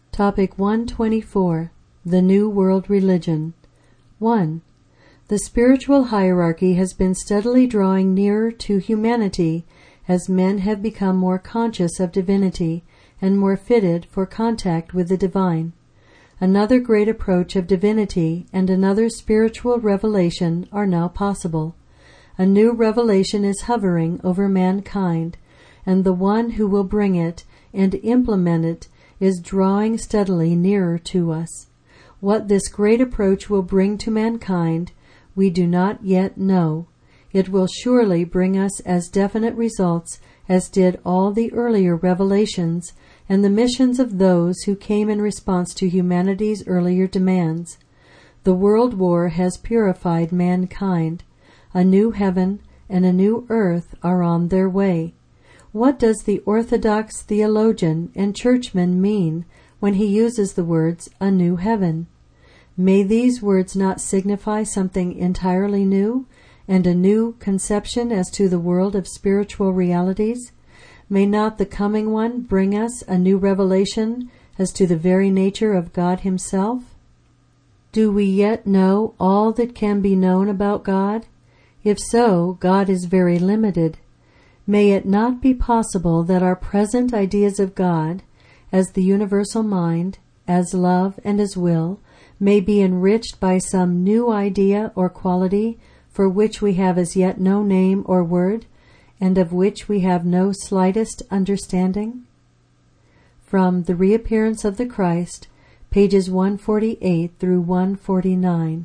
Topic 124. The New World Religion. 1. The spiritual hierarchy has been steadily drawing nearer to humanity as men have become more conscious of divinity and more fitted for contact with the divine. Another great approach of divinity and another spiritual revelation are now possible. A new revelation is hovering over mankind, and the one who will bring it and implement it is drawing steadily nearer to us. What this great approach will bring to mankind, we do not yet know. It will surely bring us as definite results as did all the earlier revelations and the missions of those who came in response to humanity's earlier demands. The World War has purified mankind. A new heaven and a new earth are on their way. What does the Orthodox theologian and churchman mean when he uses the words, a new heaven? May these words not signify something entirely new and a new conception as to the world of spiritual realities? May not the coming one bring us a new revelation as to the very nature of God himself? Do we yet know all that can be known about God? If so, God is very limited. May it not be possible that our present ideas of God, as the universal mind, as love and as will, may be enriched by some new idea or quality for which we have as yet no name or word, and of which we have no slightest understanding? From The Reappearance of the Christ, pages 148 through 149.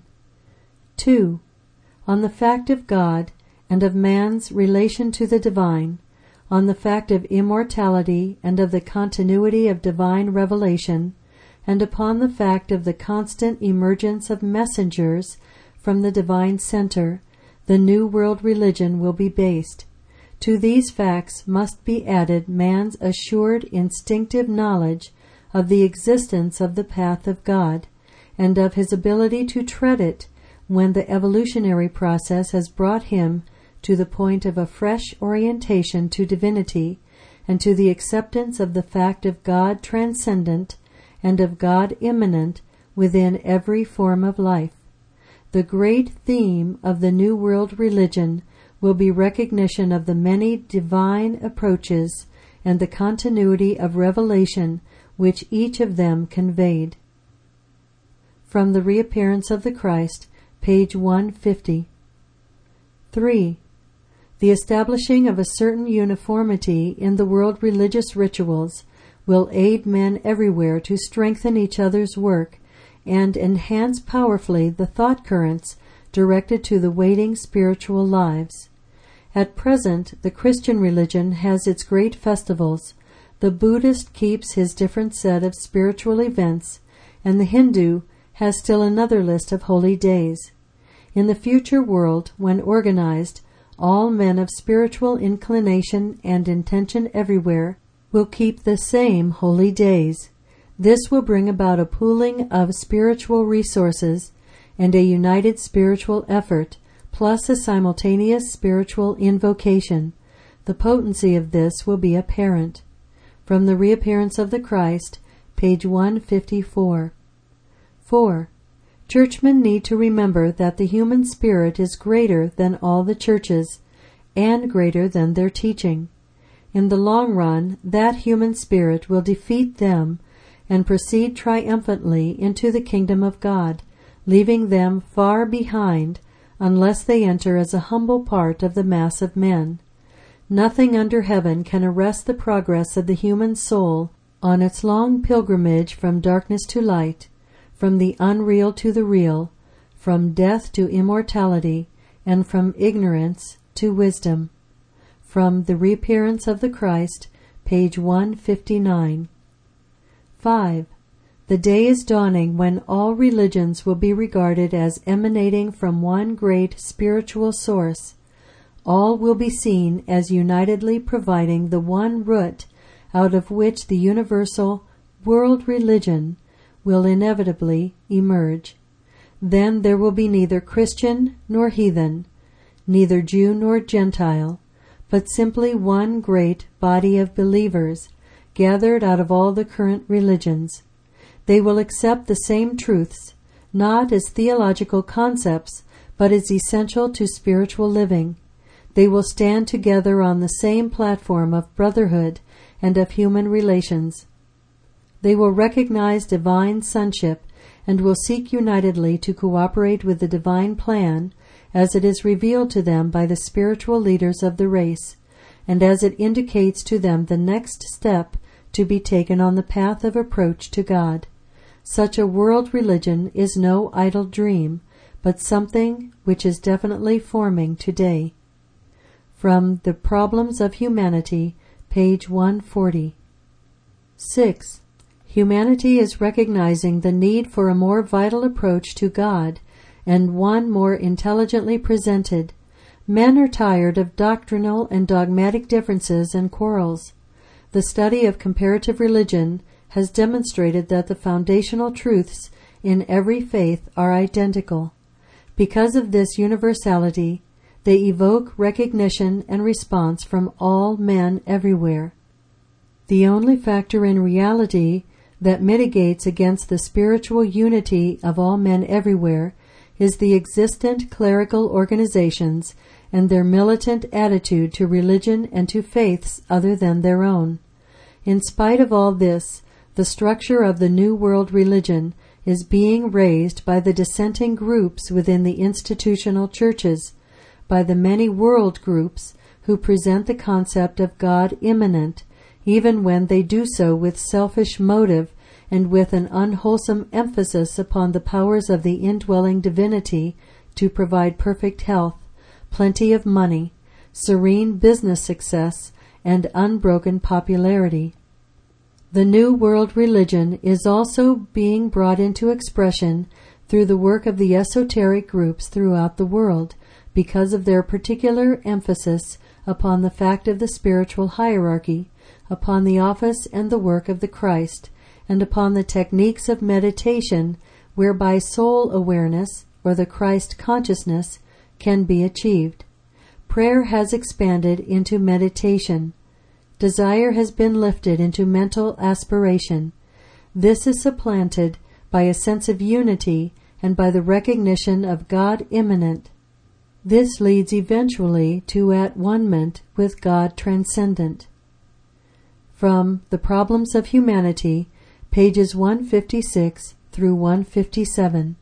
2. On the fact of God and of man's relation to the divine, on the fact of immortality and of the continuity of divine revelation, and upon the fact of the constant emergence of messengers from the divine center, the New World Religion will be based. To these facts must be added man's assured instinctive knowledge of the existence of the path of God, and of his ability to tread it when the evolutionary process has brought him to the point of a fresh orientation to divinity and to the acceptance of the fact of God transcendent and of God immanent within every form of life. The great theme of the New World Religion will be recognition of the many divine approaches and the continuity of revelation which each of them conveyed. From The Reappearance of the Christ, page 150. 3. The establishing of a certain uniformity in the world religious rituals will aid men everywhere to strengthen each other's work and enhance powerfully the thought currents directed to the waiting spiritual lives. At present, the Christian religion has its great festivals, the Buddhist keeps his different set of spiritual events, and the Hindu has still another list of holy days. In the future world, when organized, all men of spiritual inclination and intention everywhere will keep the same holy days. This will bring about a pooling of spiritual resources and a united spiritual effort, plus a simultaneous spiritual invocation. The potency of this will be apparent. From The Reappearance of the Christ, page 154. 4. Churchmen need to remember that the human spirit is greater than all the churches, and greater than their teaching. In the long run, that human spirit will defeat them and proceed triumphantly into the kingdom of God, leaving them far behind unless they enter as a humble part of the mass of men. Nothing under heaven can arrest the progress of the human soul on its long pilgrimage from darkness to light, from the unreal to the real, from death to immortality, and from ignorance to wisdom. From The Reappearance of the Christ, page 159. 5. The day is dawning when all religions will be regarded as emanating from one great spiritual source. All will be seen as unitedly providing the one root out of which the universal world religion will inevitably emerge. Then there will be neither Christian nor heathen, neither Jew nor Gentile, but simply one great body of believers gathered out of all the current religions. They will accept the same truths, not as theological concepts, but as essential to spiritual living. They will stand together on the same platform of brotherhood and of human relations. They will recognize divine sonship and will seek unitedly to cooperate with the divine plan as it is revealed to them by the spiritual leaders of the race, and as it indicates to them the next step to be taken on the path of approach to God. Such a world religion is no idle dream, but something which is definitely forming today. From The Problems of Humanity, page 140. 6. Humanity is recognizing the need for a more vital approach to God, and one more intelligently presented. Men are tired of doctrinal and dogmatic differences and quarrels. The study of comparative religion has demonstrated that the foundational truths in every faith are identical. Because of this universality, they evoke recognition and response from all men everywhere. The only factor in reality that mitigates against the spiritual unity of all men everywhere is the existent clerical organizations and their militant attitude to religion and to faiths other than their own. In spite of all this, the structure of the New World religion is being raised by the dissenting groups within the institutional churches, by the many world groups who present the concept of God immanent, even when they do so with selfish motive and with an unwholesome emphasis upon the powers of the indwelling divinity to provide perfect health, plenty of money, serene business success, and unbroken popularity. The New World religion is also being brought into expression through the work of the esoteric groups throughout the world, because of their particular emphasis upon the fact of the spiritual hierarchy, upon the office and the work of the Christ, and upon the techniques of meditation whereby soul awareness, or the Christ consciousness, can be achieved. Prayer has expanded into meditation. Desire has been lifted into mental aspiration. This is supplanted by a sense of unity and by the recognition of God immanent. This leads eventually to at-one-ment with God transcendent. From The Problems of Humanity, pages 156 through 157.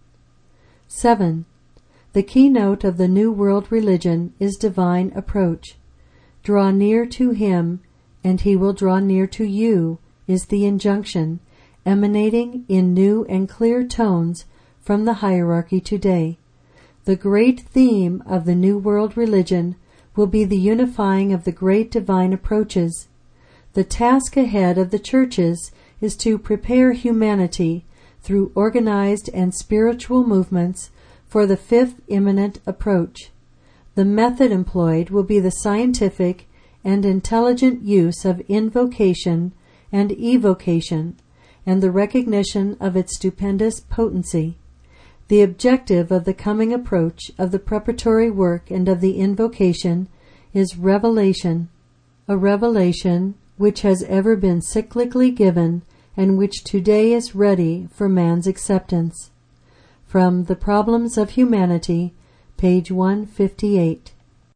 7. The keynote of the New World religion is divine approach. Draw near to Him, and He will draw near to you, is the injunction, emanating in new and clear tones from the hierarchy today. The great theme of the New World religion will be the unifying of the great divine approaches. The task ahead of the churches is to prepare humanity through organized and spiritual movements for the fifth immanent approach. The method employed will be the scientific and intelligent use of invocation and evocation, and the recognition of its stupendous potency. The objective of the coming approach of the preparatory work and of the invocation is revelation, a revelation which has ever been cyclically given and which today is ready for man's acceptance. From The Problems of Humanity, page 158.